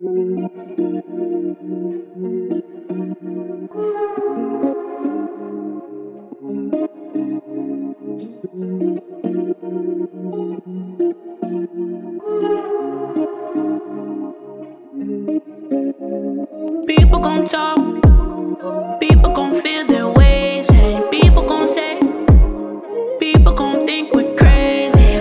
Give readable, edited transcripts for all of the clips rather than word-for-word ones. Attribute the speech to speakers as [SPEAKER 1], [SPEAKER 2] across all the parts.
[SPEAKER 1] People gon' talk, people gon' feel their ways, and people gon' say, people gon' think we're crazy.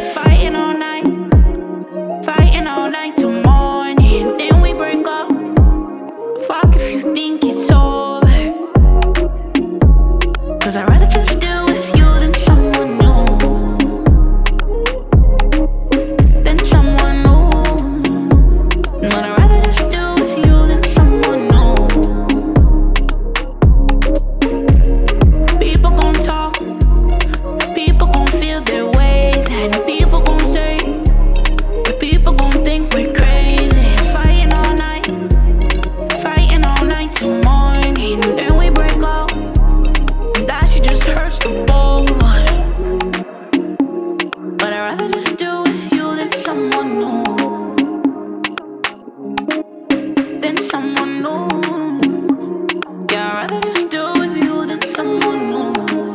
[SPEAKER 1] Fighting all night till morning, then we break up. Fuck if you think it's over, 'cause I'd rather just deal with you than someone new. Than someone new. But I'd rather just deal with you than someone new. People gon' talk, people gon' feel their ways, and people gon' say, the people gon' think we're crazy. Fighting all night till morning, then we break up. And that shit just hurts the both of us. But I'd rather just deal with you than someone new. Than someone new. Yeah, I'd rather just deal with you than someone new.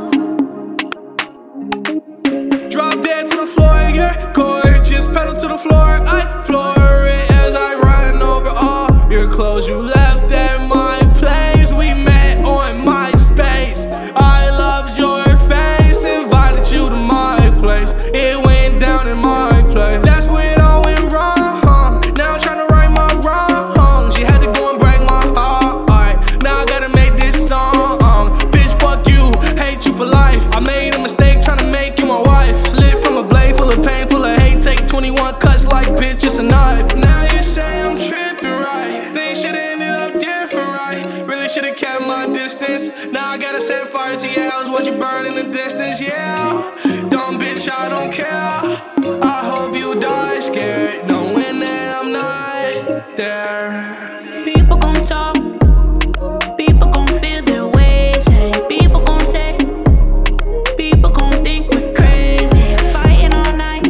[SPEAKER 2] Drop dead to the floor, yeah. Gorgeous, pedal to the floor. I floor it as I run over all your clothes. You left at my place. We met on MySpace. I loved your face, invited you to my place. It went down in my place. That's where it all went wrong. Now I'm tryna right my wrongs. She had to go and break my heart. Now I gotta make this song. Bitch, fuck you, hate you for life. I made a mistake tryna make you my wife. Slid from a blade full of pain, full of hate. Take 21 cuts like bitch, it's a knife. Now you say I'm tripping, right? Things should've ended up different, right? Really should've kept my distance. Now I gotta set fire to your house, watch you burn in the distance, yeah. Dumb bitch, I don't care. I hope you die scared, knowing that I'm not there.
[SPEAKER 1] People gon' talk, people gon' feel their ways, and people gon' say, people gon' think we're crazy. Fighting all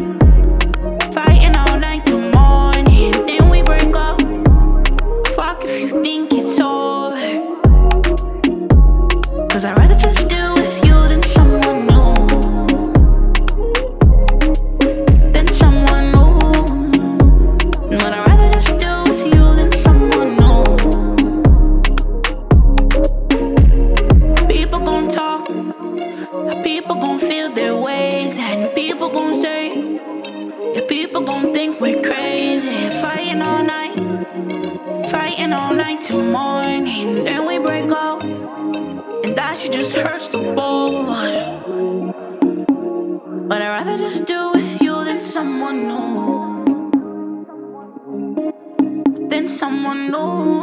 [SPEAKER 1] night till morning, then we break up. Fuck if you think it's over, 'cause I'd rather just deal with you than someone new. Than someone new. But I'd rather just deal with you than someone new. People gon' talk, people gon' feel their ways, and people gon' say, yeah, people gon' think we're crazy. Fighting all night till morning, then we break up. And that shit just hurts the both of us. But I'd rather just deal with you than someone new. Than someone new.